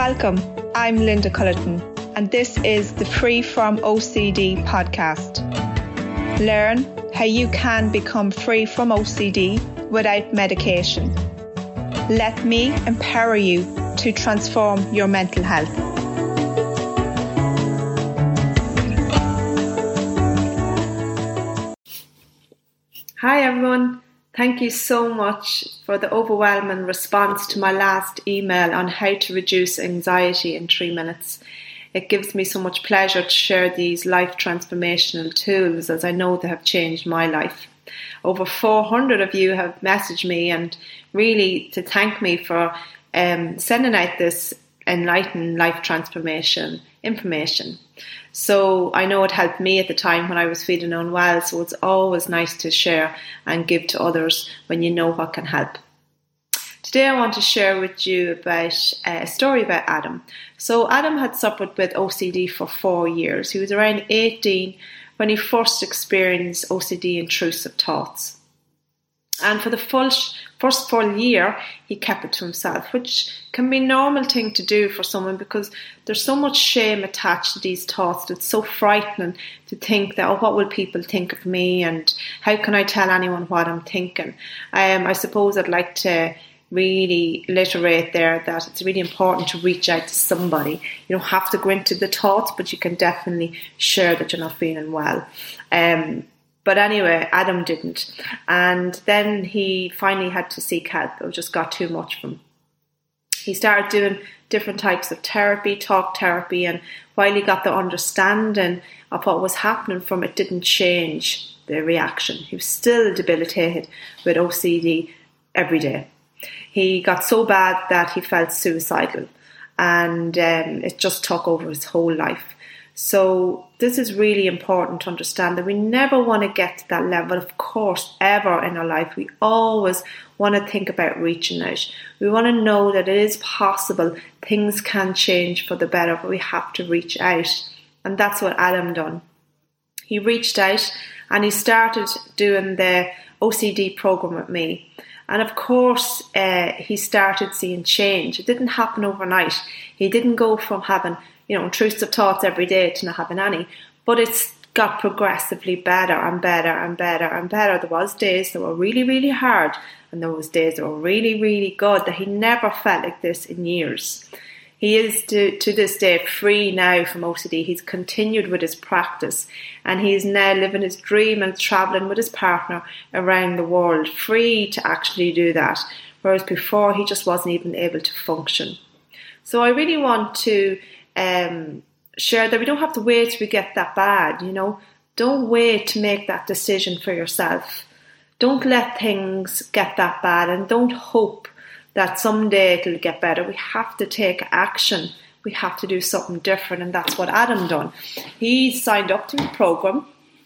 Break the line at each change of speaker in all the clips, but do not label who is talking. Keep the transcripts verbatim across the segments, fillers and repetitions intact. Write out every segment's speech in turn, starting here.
Welcome, I'm Linda Cullerton, and this is the Free From O C D podcast. Learn how you can become free from O C D without medication. Let me empower you to transform your mental health. Hi everyone. Thank you so much for the overwhelming response to my last email on how to reduce anxiety in three minutes. It gives me so much pleasure to share these life transformational tools, as I know they have changed my life. Over four hundred of you have messaged me and really to thank me for um, sending out this enlightened life transformation information. So I know it helped me at the time when I was feeling unwell, so it's always nice to share and give to others when you know what can help. Today I want to share with you about uh, a story about Adam. So Adam had suffered with O C D for four years. He was around eighteen when he first experienced O C D intrusive thoughts. And for the full, first full year, he kept it to himself, which can be a normal thing to do for someone because there's so much shame attached to these thoughts. It's so frightening to think that, oh, what will people think of me and how can I tell anyone what I'm thinking? Um, I suppose I'd like to really reiterate there that it's really important to reach out to somebody. You don't have to go into the thoughts, but you can definitely share that you're not feeling well. Um, But anyway, Adam didn't. And then he finally had to seek help. It just got too much for him. He started doing different types of therapy, talk therapy, and while he got the understanding of what was happening from it, didn't change the reaction. He was still debilitated with O C D every day. He got so bad that he felt suicidal, and um, it just took over his whole life. So this is really important to understand that we never want to get to that level, of course, ever in our life. We always want to think about reaching out. We want to know that it is possible. Things can change for the better, but we have to reach out. And that's what Adam done. He reached out and he started doing the O C D program with me. And of course, uh, he started seeing change. It didn't happen overnight. He didn't go from having you know, intrusive thoughts every day to not having any. But it's got progressively better and better and better and better. There was days that were really, really hard, and there was days that were really, really good, that he never felt like this in years. He is to, to this day free now from O C D. He's continued with his practice, and he's now living his dream and travelling with his partner around the world, free to actually do that. Whereas before, he just wasn't even able to function. So I really want to Um, share that we don't have to wait till we get that bad, you know. Don't wait to make that decision for yourself. Don't let things get that bad, and don't hope that someday it'll get better. We have to take action. We have to do something different, and that's what Adam done. He signed up to the program,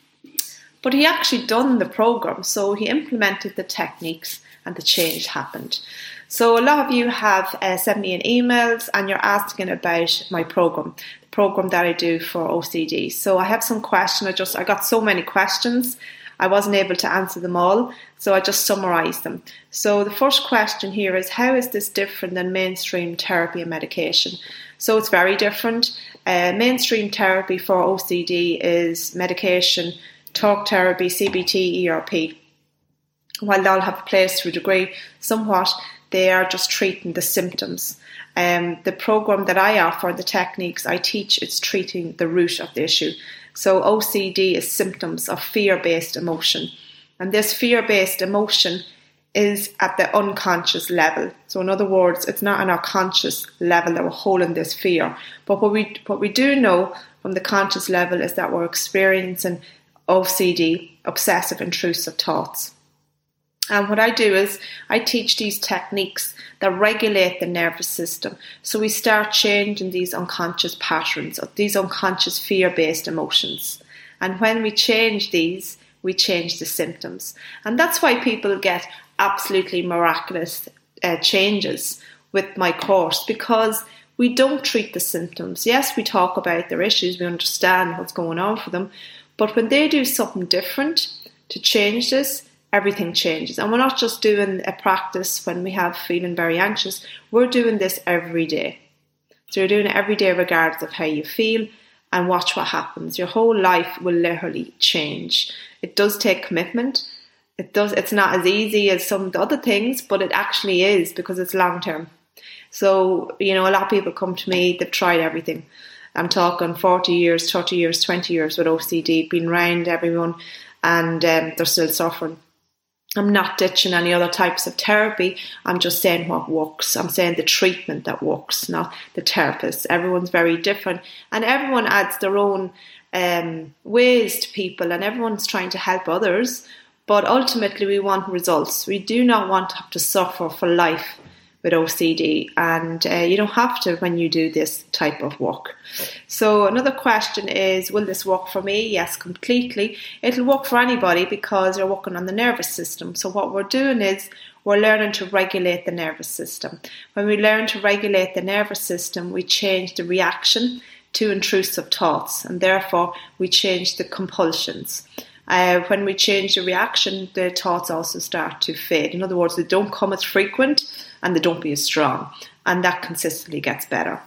but he actually done the program, so he implemented the techniques and the change happened. So a lot of you have uh, sent me in emails and you're asking about my program, the program that I do for O C D. So I have some questions. I just I got so many questions. I wasn't able to answer them all, so I just summarised them. So the first question here is, how is this different than mainstream therapy and medication? So it's very different. Uh, mainstream therapy for O C D is medication, talk therapy, C B T, E R P. While they'll have a place to a degree, somewhat, they are just treating the symptoms. Um, the program that I offer, the techniques I teach, it's treating the root of the issue. So O C D is symptoms of fear-based emotion. And this fear-based emotion is at the unconscious level. So in other words, it's not on our conscious level that we're holding this fear. But what we, what we do know from the conscious level is that we're experiencing O C D, obsessive intrusive thoughts. And what I do is I teach these techniques that regulate the nervous system. So we start changing these unconscious patterns, of these unconscious fear-based emotions. And when we change these, we change the symptoms. And that's why people get absolutely miraculous uh, changes with my course, because we don't treat the symptoms. Yes, we talk about their issues, we understand what's going on for them. But when they do something different to change this, everything changes. And we're not just doing a practice when we have feeling very anxious. We're doing this every day. So you're doing it every day regardless of how you feel, and watch what happens. Your whole life will literally change. It does take commitment. It does. It's not as easy as some of the other things, but it actually is, because it's long term. So, you know, a lot of people come to me, they've tried everything. I'm talking forty years, thirty years, twenty years with O C D, been around everyone, and um, they're still suffering. I'm not ditching any other types of therapy. I'm just saying what works. I'm saying the treatment that works, not the therapist. Everyone's very different, and everyone adds their own um, ways to people, and everyone's trying to help others. But ultimately, we want results. We do not want to have to suffer for life with O C D, and uh, you don't have to when you do this type of work. So another question is, will this work for me? Yes, completely. It'll work for anybody because you're working on the nervous system. So what we're doing is we're learning to regulate the nervous system. When we learn to regulate the nervous system, we change the reaction to intrusive thoughts, and therefore we change the compulsions. Uh, when we change the reaction, the thoughts also start to fade. In other words, they don't come as frequent and they don't be as strong. And that consistently gets better.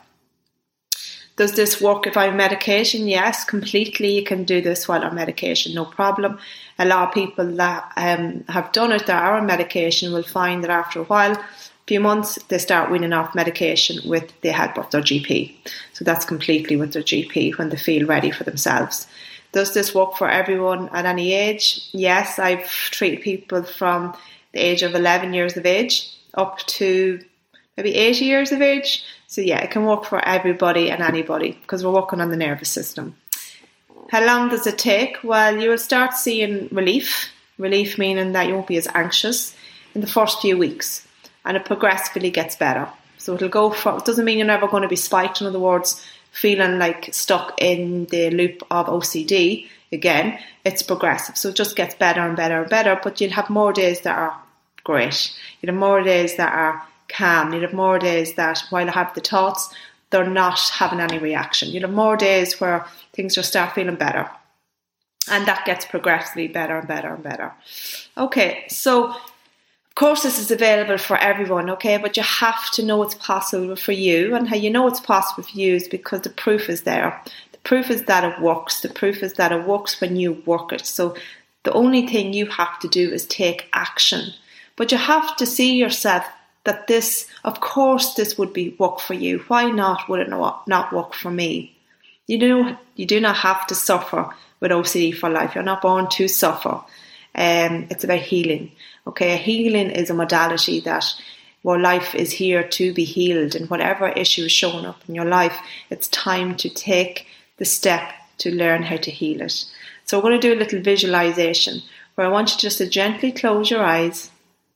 Does this work if I'm on medication? Yes, completely. You can do this while on medication, no problem. A lot of people that um, have done it that are on medication will find that after a while, a few months, they start weaning off medication with the help of their G P. So that's completely with their G P when they feel ready for themselves. Does this work for everyone at any age? Yes, I've treated people from the age of eleven years of age up to maybe eighty years of age. So yeah, it can work for everybody and anybody because we're working on the nervous system. How long does it take? Well, you will start seeing relief. Relief meaning that you won't be as anxious in the first few weeks, and it progressively gets better. So it'll go for, it doesn't mean you're never going to be spiked. In other words, feeling like stuck in the loop of O C D again. It's progressive. So it just gets better and better and better, but you'll have more days that are great. You'll have more days that are calm. You'll have more days that while I have the thoughts, they're not having any reaction. You'll have more days where things just start feeling better. And that gets progressively better and better and better. Okay, so of course this is available for everyone, okay, but you have to know it's possible for you, and how you know it's possible for you is because the proof is there. The proof is that it works. The proof is that it works when you work it. So the only thing you have to do is take action. But you have to see yourself that this, of course this would be work for you. Why not would it not work for me? You know, you do not have to suffer with O C D for life. You're not born to suffer. Um, it's about healing. Okay, healing is a modality that where life is here to be healed, and whatever issue is showing up in your life, it's time to take the step to learn how to heal it. So we're going to do a little visualization where I want you just to gently close your eyes,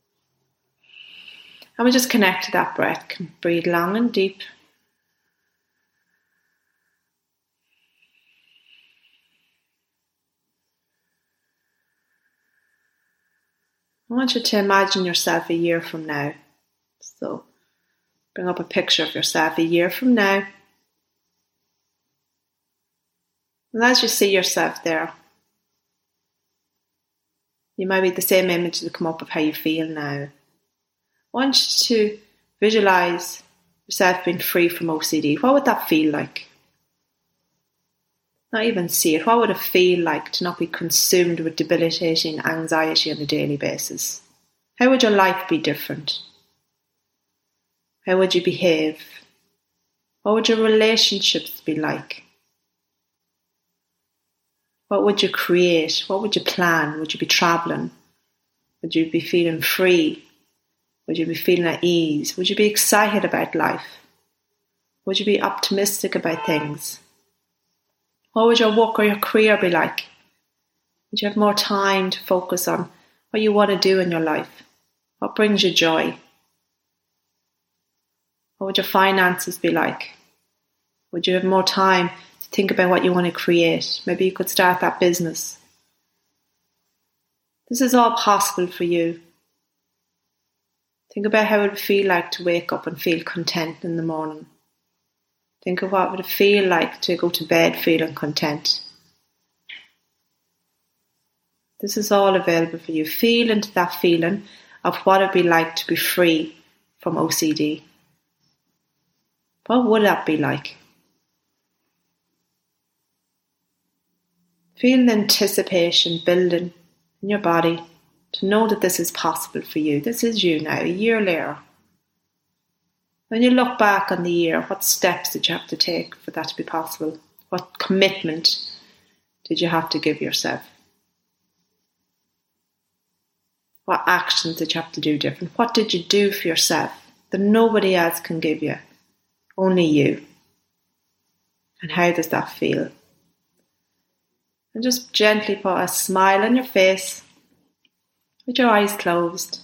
and we just connect to that breath. Breathe long and deep. I want you to imagine yourself a year from now. So bring up a picture of yourself a year from now. And as you see yourself there, you might be the same image that come up of how you feel now. I want you to visualise yourself being free from O C D. What would that feel like? Not even see it. What would it feel like to not be consumed with debilitating anxiety on a daily basis? How would your life be different? How would you behave? What would your relationships be like? What would you create? What would you plan? Would you be travelling? Would you be feeling free? Would you be feeling at ease? Would you be excited about life? Would you be optimistic about things? What would your work or your career be like? Would you have more time to focus on what you want to do in your life? What brings you joy? What would your finances be like? Would you have more time to think about what you want to create? Maybe you could start that business. This is all possible for you. Think about how it would feel like to wake up and feel content in the morning. Think of what would it feel like to go to bed feeling content. This is all available for you. Feel into that feeling of what it would be like to be free from O C D. What would that be like? Feel the anticipation building in your body to know that this is possible for you. This is you now, a year later. When you look back on the year, what steps did you have to take for that to be possible? What commitment did you have to give yourself? What actions did you have to do different? What did you do for yourself that nobody else can give you? Only you. And how does that feel? And just gently put a smile on your face with your eyes closed.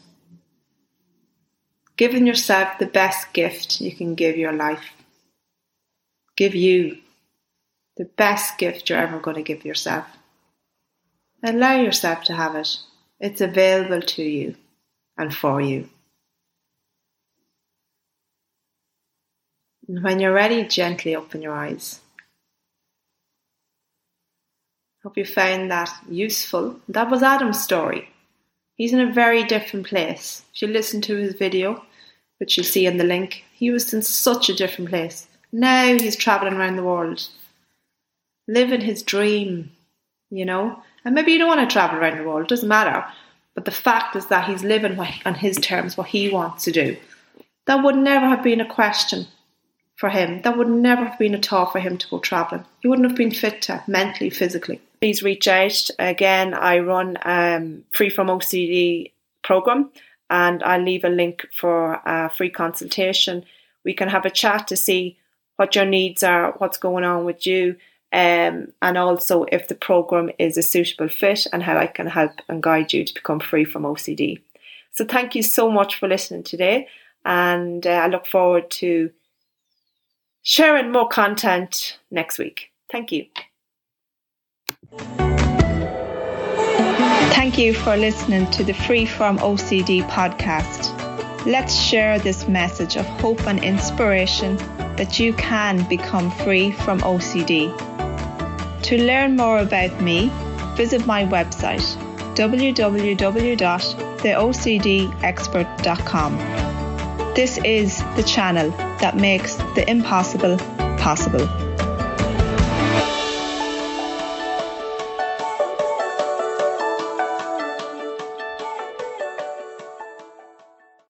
Giving yourself the best gift you can give your life. Give you the best gift you're ever going to give yourself. Allow yourself to have it. It's available to you and for you. And when you're ready, gently open your eyes. Hope you found that useful. That was Adam's story. He's in a very different place. If you listen to his video, which you'll see in the link, he was in such a different place. Now he's travelling around the world, living his dream, you know. And maybe you don't want to travel around the world, it doesn't matter. But the fact is that he's living on his terms, what he wants to do. That would never have been a question for him. That would never have been a thought for him to go travelling. He wouldn't have been fit to, mentally, physically. Please reach out. Again, I run um Free From O C D program, and I'll leave a link for a free consultation. We can have a chat to see what your needs are, what's going on with you, um, and also if the program is a suitable fit and how I can help and guide you to become free from O C D. So thank you so much for listening today, and uh, I look forward to sharing more content next week. Thank you. Thank you for listening to the Free From O C D podcast. Let's share this message of hope and inspiration that you can become free from O C D. To learn more about me, visit my website w w w dot the o c d expert dot com. This is the channel that makes the impossible possible.